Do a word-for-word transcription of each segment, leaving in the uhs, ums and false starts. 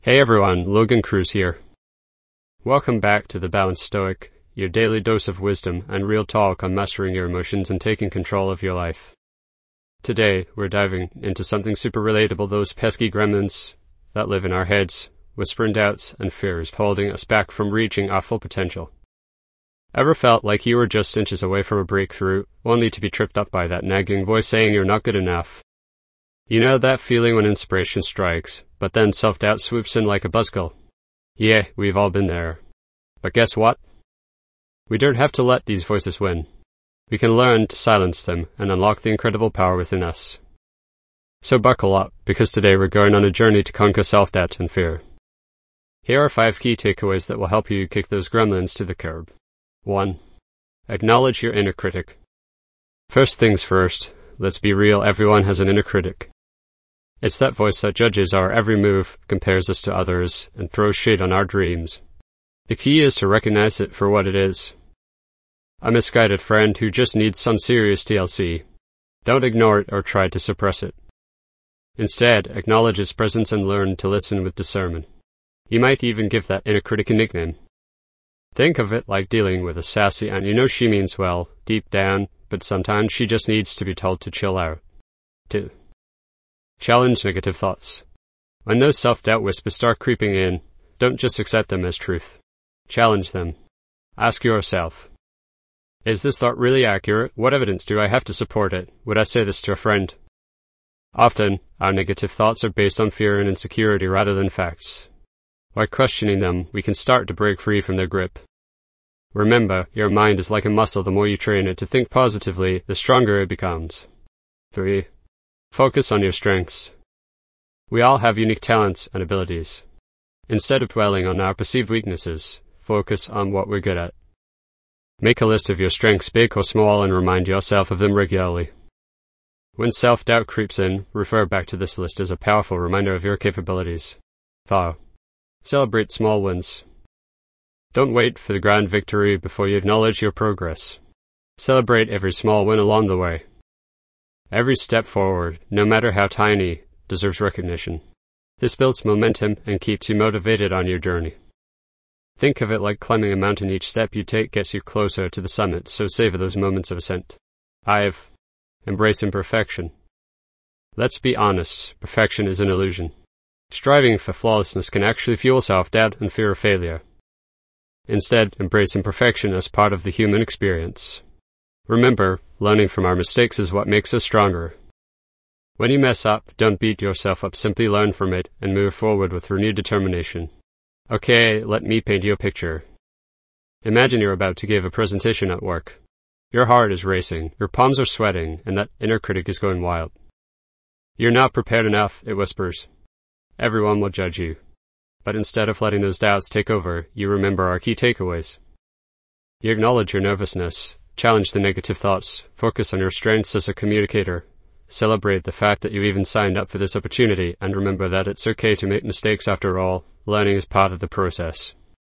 Hey everyone, Logan Cruz here. Welcome back to The Balanced Stoic, your daily dose of wisdom and real talk on mastering your emotions and taking control of your life. Today, we're diving into something super relatable, those pesky gremlins that live in our heads, whispering doubts and fears holding us back from reaching our full potential. Ever felt like you were just inches away from a breakthrough, only to be tripped up by that nagging voice saying you're not good enough? You know that feeling when inspiration strikes, but then self-doubt swoops in like a buzzkill? Yeah, we've all been there. But guess what? We don't have to let these voices win. We can learn to silence them and unlock the incredible power within us. So buckle up, because today we're going on a journey to conquer self-doubt and fear. Here are five key takeaways that will help you kick those gremlins to the curb. one. Acknowledge your inner critic. First things first, let's be real, everyone has an inner critic. It's that voice that judges our every move, compares us to others, and throws shade on our dreams. The key is to recognize it for what it is. A misguided friend who just needs some serious T L C. Don't ignore it or try to suppress it. Instead, acknowledge its presence and learn to listen with discernment. You might even give that inner critic a nickname. Think of it like dealing with a sassy aunt. You know she means well, deep down, but sometimes she just needs to be told to chill out. two. Challenge negative thoughts. When those self-doubt whispers start creeping in, don't just accept them as truth. Challenge them. Ask yourself, is this thought really accurate? What evidence do I have to support it? Would I say this to a friend? Often, our negative thoughts are based on fear and insecurity rather than facts. By questioning them, we can start to break free from their grip. Remember, your mind is like a muscle. The more you train it to think positively, the stronger it becomes. three. Focus on your strengths. We all have unique talents and abilities. Instead of dwelling on our perceived weaknesses, focus on what we're good at. Make a list of your strengths, big or small, and remind yourself of them regularly. When self-doubt creeps in, refer back to this list as a powerful reminder of your capabilities. four. Celebrate small wins. Don't wait for the grand victory before you acknowledge your progress. Celebrate every small win along the way. Every step forward, no matter how tiny, deserves recognition. This builds momentum and keeps you motivated on your journey. Think of it like climbing a mountain. Each step you take gets you closer to the summit, so savor those moments of ascent. five. Embrace imperfection. Let's be honest, perfection is an illusion. Striving for flawlessness can actually fuel self-doubt and fear of failure. Instead, embrace imperfection as part of the human experience. Remember, learning from our mistakes is what makes us stronger. When you mess up, don't beat yourself up, simply learn from it and move forward with renewed determination. Okay, let me paint you a picture. Imagine you're about to give a presentation at work. Your heart is racing, your palms are sweating, and that inner critic is going wild. You're not prepared enough, it whispers. Everyone will judge you. But instead of letting those doubts take over, you remember our key takeaways. You acknowledge your nervousness. Challenge the negative thoughts. Focus on your strengths as a communicator. Celebrate the fact that you even signed up for this opportunity, and remember that it's okay to make mistakes after all. Learning is part of the process.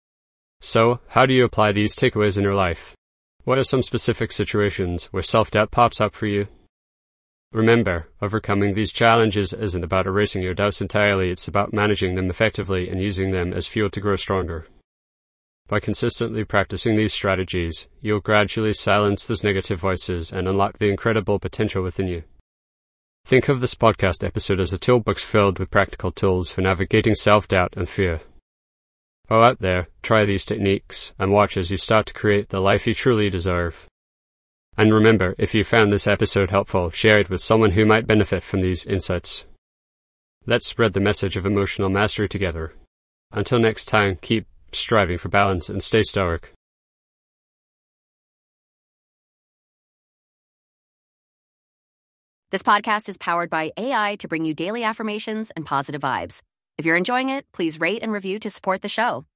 So, how do you apply these takeaways in your life? What are some specific situations where self-doubt pops up for you? Remember, overcoming these challenges isn't about erasing your doubts entirely. It's about managing them effectively and using them as fuel to grow stronger. By consistently practicing these strategies, you'll gradually silence those negative voices and unlock the incredible potential within you. Think of this podcast episode as a toolbox filled with practical tools for navigating self-doubt and fear. Go out there, try these techniques, and watch as you start to create the life you truly deserve. And remember, if you found this episode helpful, share it with someone who might benefit from these insights. Let's spread the message of emotional mastery together. Until next time, keep striving for balance and stay stoic. This podcast is powered by A I to bring you daily affirmations and positive vibes. If you're enjoying it, please rate and review to support the show.